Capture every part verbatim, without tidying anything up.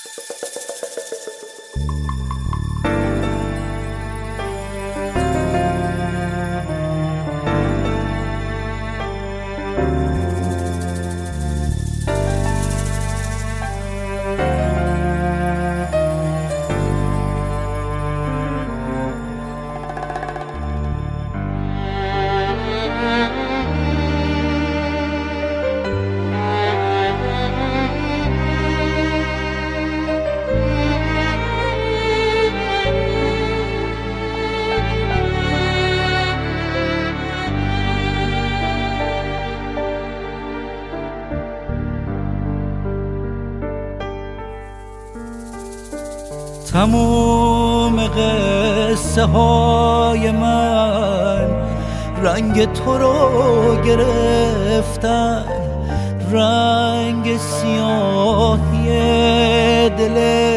تموم قصه های من رنگ تو رو گرفتن، رنگ سیاهی دل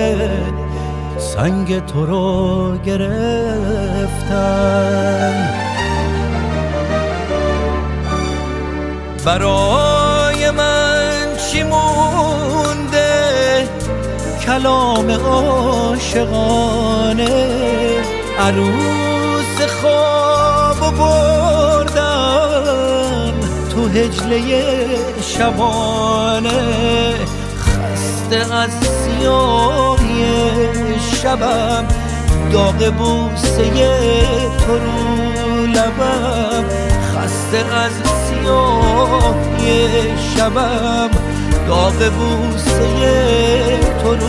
سنگ تو رو گرفتن. برای من چی مونده کلام عاشقانه، عروس خواب بردن تو هجله شبانه. خسته از سیاهی شبم، داغ بوسه تو رو لبم. خسته از سیاهی شبم، داغ بوسه تو رو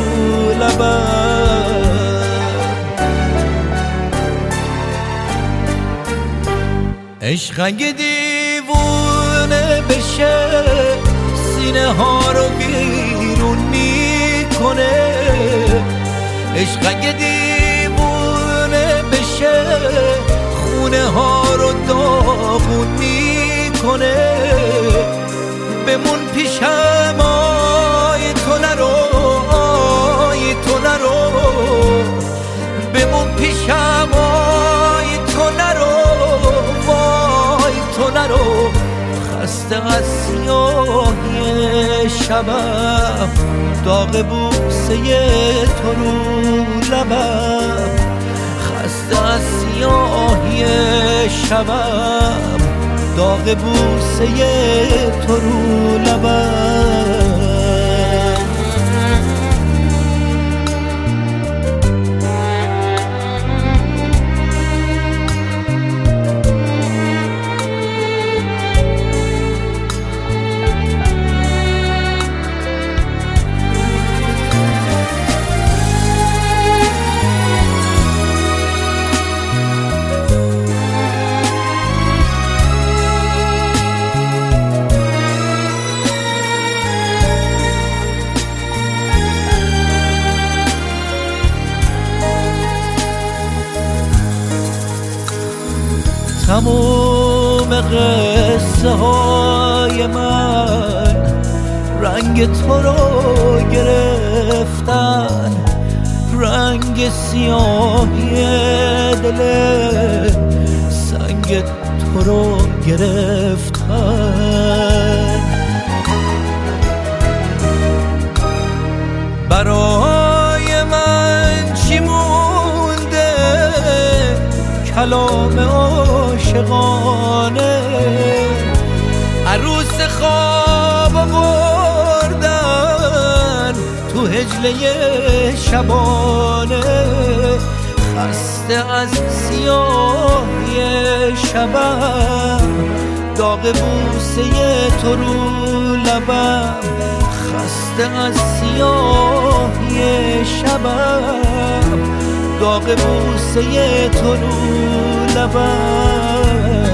لبم. عشق اگه دیوونه بشه سینه ها رو بیرون میکنه. عشق اگه دیوونه بشه خونه ها رو داغون میکنه. بمون پیشم آی تو نرو، آی تو نرو. بمون پیشم آی تو نرو، وای تو نرو. خسته از سیاهی شبم، داغ بوسه تو رو لبم. خسته از سیاهی شبم، داغ بوسه تو رو لبم. تموم قصه های من رنگ تو رو گرفتن، رنگ سیاهی دل سنگ تو رو گرفتن. برای من چی مونده کلام عاشقانه، عروس خواب بردن تو هجله شبانه. خسته از سیاهی شبم، داغ بوسه تو رو لبم. خسته از سیاهی شبم، داغ بوسه تو رو لبم.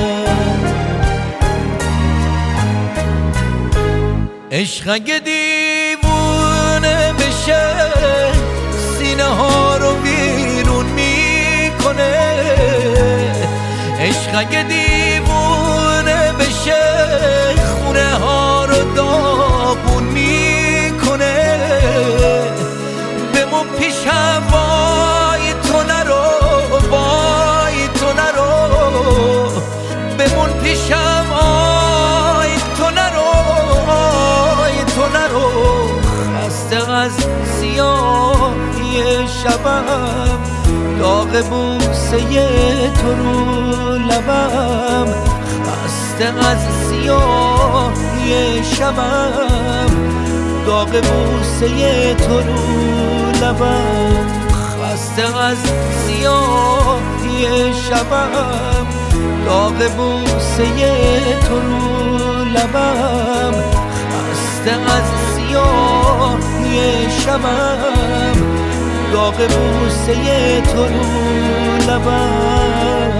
عشق اگه دیوونه بشه سینه ها رو بیرون میکنه. عشق اگه دیوونه بشه خونه ها رو داغون میکنه. بمون پیشم وای تو نرو، وای تو نرو. بمون پیشم آی تو نرو، آی تو نرو. خسته از سیاه شبم، داغ بوسه تو رو لبم، خسته از سیاهی شبم، داغ بوسه تو رو لبم، خسته از سیاهی شبم، داغ بوسه تو رو لبم، خسته از سیاهی شبم، داغ بوسه تو رو لبم.